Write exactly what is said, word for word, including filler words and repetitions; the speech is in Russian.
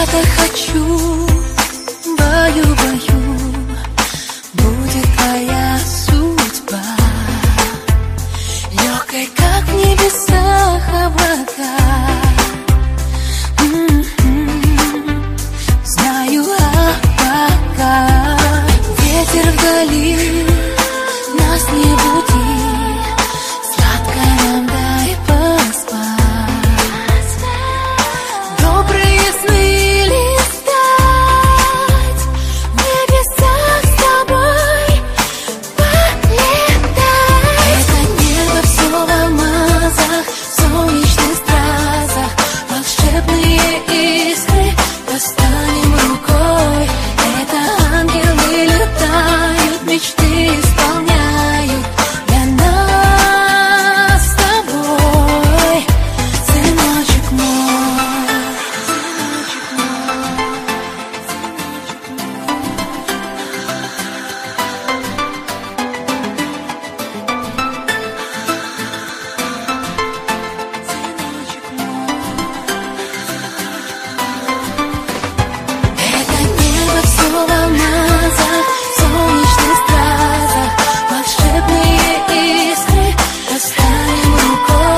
так хочу, бою, бою, будет твоя судьба, легкой, как в небесах облака. М-м-м. Знаю, а пока ветер вдали нас не буди, сладко нам дай поспать. Добрые сны листать, в небесах с тобой полетай. Это небо все в алмазах, в солнечных стразах, волшебные искры достанем рукой. Это ангелы летают, мечты исполняют для нас с тобой, сыночек мой. Это небо все в алмазах, в солнечных стразах, волшебные искры достанем рукой.